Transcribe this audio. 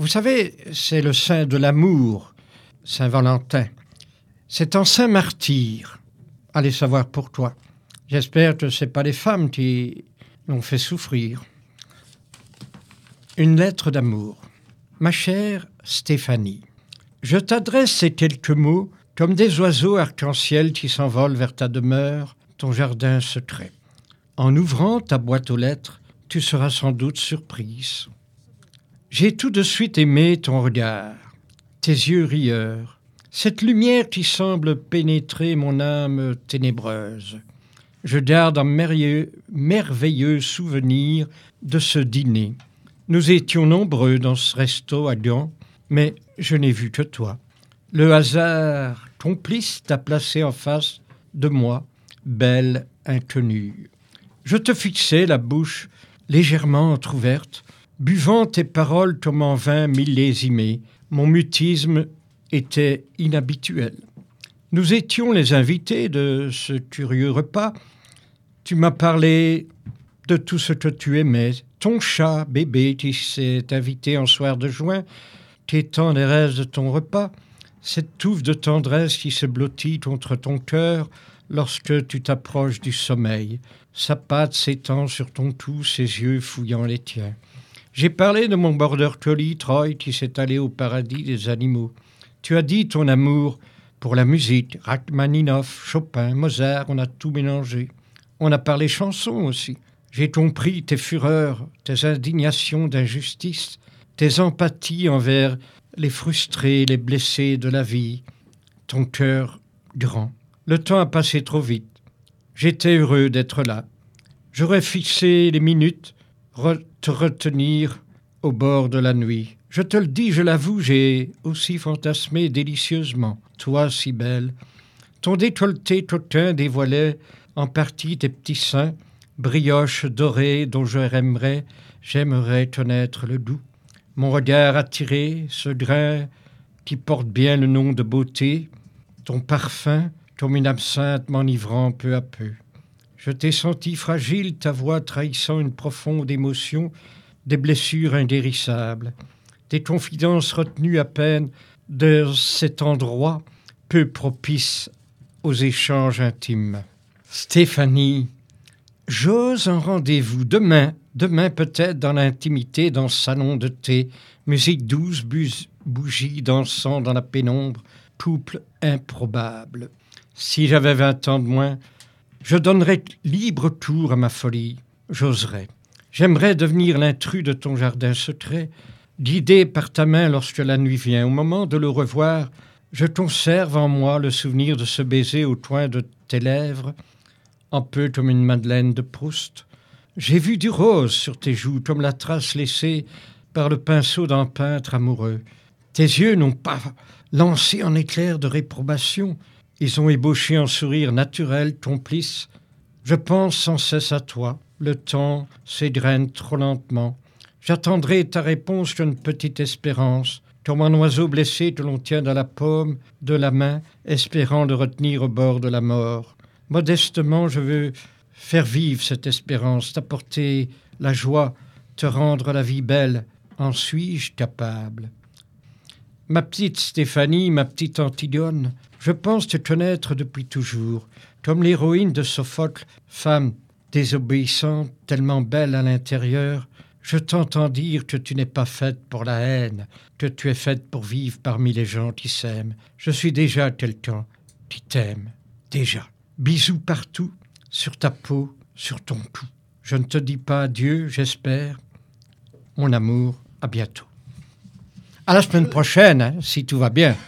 Vous savez, c'est le saint de l'amour, Saint-Valentin. C'est un saint martyr. Allez savoir pourquoi. J'espère que ce n'est pas les femmes qui l'ont fait souffrir. Une lettre d'amour. Ma chère Stéphanie, je t'adresse ces quelques mots comme des oiseaux arc-en-ciel qui s'envolent vers ta demeure, ton jardin secret. En ouvrant ta boîte aux lettres, tu seras sans doute surprise. J'ai tout de suite aimé ton regard, tes yeux rieurs, cette lumière qui semble pénétrer mon âme ténébreuse. Je garde un merveilleux souvenir de ce dîner. Nous étions nombreux dans ce resto à Gand, mais je n'ai vu que toi. Le hasard complice t'a placé en face de moi, belle inconnue. Je te fixais la bouche légèrement entr'ouverte, buvant tes paroles comme en vin millésimé. Mon mutisme était inhabituel. Nous étions les invités de ce curieux repas. Tu m'as parlé de tout ce que tu aimais. Ton chat, bébé, qui s'est invité en soir de juin, t'étant les restes de ton repas, cette touffe de tendresse qui se blottit contre ton cœur lorsque tu t'approches du sommeil. Sa patte s'étend sur ton cou, ses yeux fouillant les tiens. J'ai parlé de mon border collie, Troy, qui s'est allé au paradis des animaux. Tu as dit ton amour pour la musique, Rachmaninoff, Chopin, Mozart, on a tout mélangé. On a parlé chansons aussi. J'ai compris tes fureurs, tes indignations d'injustice, tes empathies envers les frustrés, les blessés de la vie, ton cœur grand. Le temps a passé trop vite. J'étais heureux d'être là. J'aurais fixé les minutes, te retenir au bord de la nuit. Je te le dis, je l'avoue, j'ai aussi fantasmé délicieusement. Toi, si belle. Ton décolleté coquin dévoilait en partie tes petits seins, brioche dorée dont j'aimerais connaître le goût. Mon regard attiré, ce grain qui porte bien le nom de beauté, ton parfum comme une absinthe m'enivrant peu à peu. Je t'ai senti fragile, ta voix trahissant une profonde émotion, des blessures indérissables, des confidences retenues à peine de cet endroit peu propice aux échanges intimes. Stéphanie, j'ose un rendez-vous demain peut-être dans l'intimité, dans ce salon de thé, musique douce, bougies dansant dans la pénombre, couple improbable. Si j'avais 20 ans de moins, je donnerais libre cours à ma folie, j'oserais. J'aimerais devenir l'intrus de ton jardin secret, guidé par ta main lorsque la nuit vient. Au moment de le revoir, je conserve en moi le souvenir de ce baiser au coin de tes lèvres, un peu comme une Madeleine de Proust. J'ai vu du rose sur tes joues, comme la trace laissée par le pinceau d'un peintre amoureux. Tes yeux n'ont pas lancé un éclair de réprobation. Ils ont ébauché un sourire naturel, complice. Je pense sans cesse à toi. Le temps s'égrène trop lentement. J'attendrai ta réponse qu'une petite espérance, comme un oiseau blessé que l'on tient dans la paume de la main, espérant le retenir au bord de la mort. Modestement, je veux faire vivre cette espérance, t'apporter la joie, te rendre la vie belle. En suis-je capable? Ma petite Stéphanie, ma petite Antigone, je pense te connaître depuis toujours, comme l'héroïne de Sophocle, femme désobéissante, tellement belle à l'intérieur. Je t'entends dire que tu n'es pas faite pour la haine, que tu es faite pour vivre parmi les gens qui s'aiment. Je suis déjà quelqu'un qui t'aime, déjà. Bisous partout, sur ta peau, sur ton cou. Je ne te dis pas adieu, j'espère. Mon amour, à bientôt. À la semaine prochaine, hein, si tout va bien.